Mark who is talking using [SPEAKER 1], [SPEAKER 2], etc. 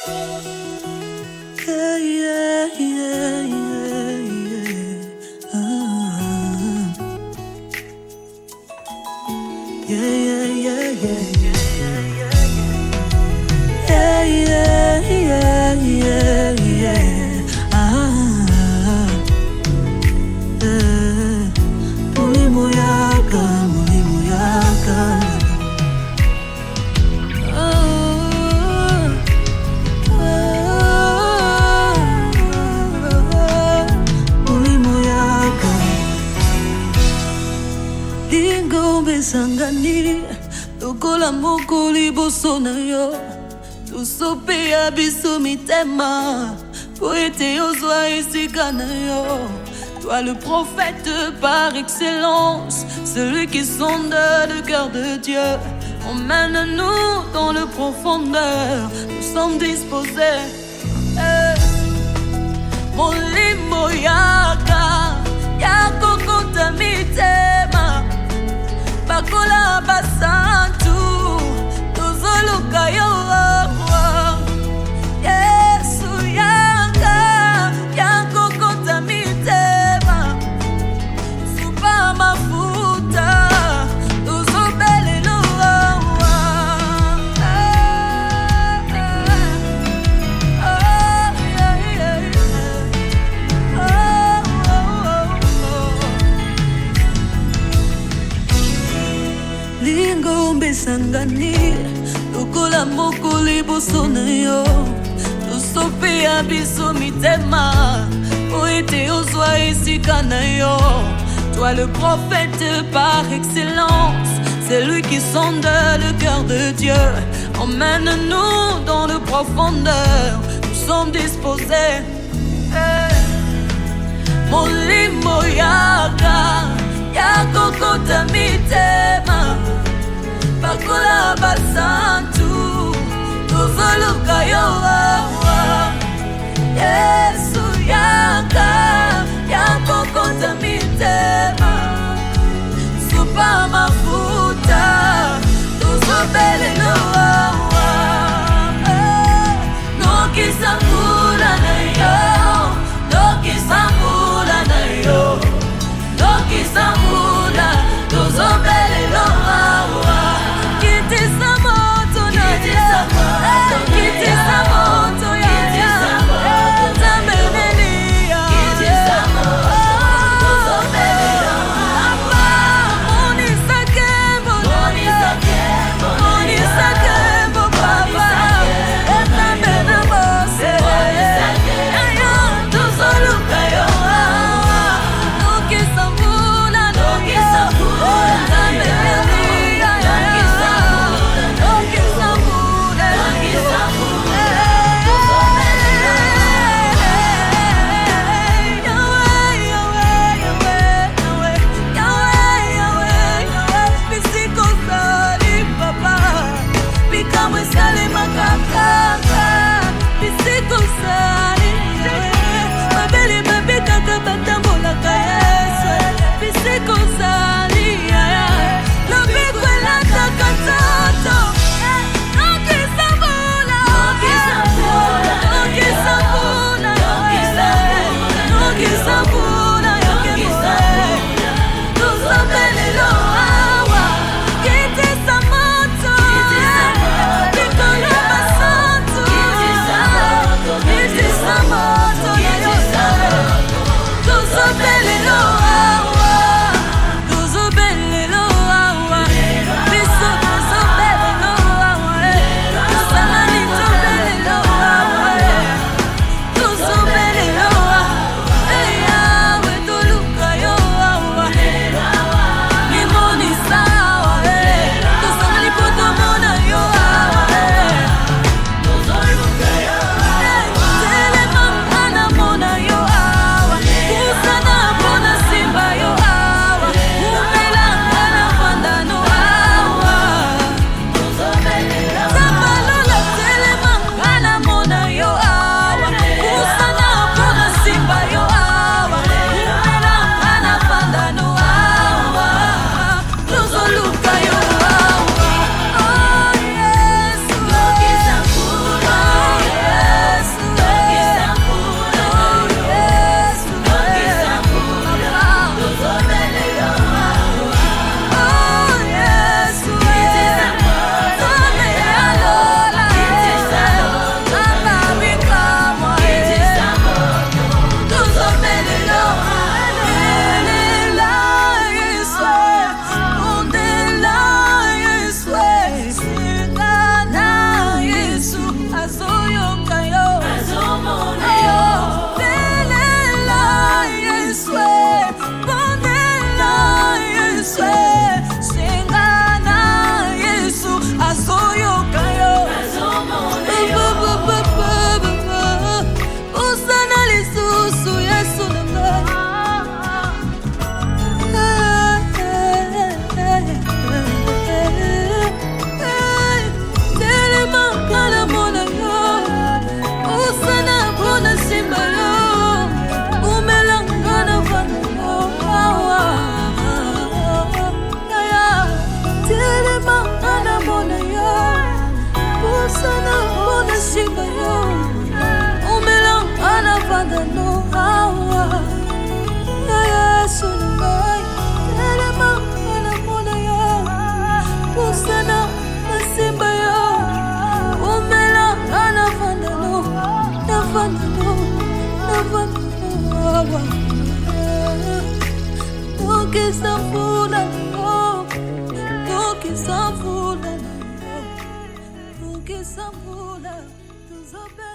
[SPEAKER 1] Yeah, yeah, yeah, yeah, yeah. Yeah, yeah, yeah, yeah, yeah, yeah, yeah, yeah, yeah. Mulimo yaka, mulimo yaka. Sangani lokola mokoli boso na yo tosope ya biso mitema po ete ozwa esika na yo. Toi le prophète par excellence, celui qui sonde le cœur de Dieu, emmène-nous dans le profondeur, nous sommes disposés. Molimo yaka yako kota mitema bakola basantu tozoluka yo. Yesu yanga yakokota mitema supa mafuta tozobelelo. Lingo mbesangani lokola mokoli boso na yo tosope ya biso mitema po ete ozwa esika na yo. Toi le prophète par excellence, c'est lui qui sonde le cœur de Dieu, emmène-nous dans le profondeur, nous sommes disposés. Molimo yaka yakokota mitema bakola basantu tozoluka yo. Yesu yaka yakokota mitema supa mafuta tozobelelo. Nokisambula na yo, nokisambula na yo, nokisambula tozobelelo. simba yo umela ana fanda no hawa Yesu ngai elema ana mona ya pusana simba yo umela ana fanda no nafanda no hawa Ukisafuna no ukisafuna tuzobe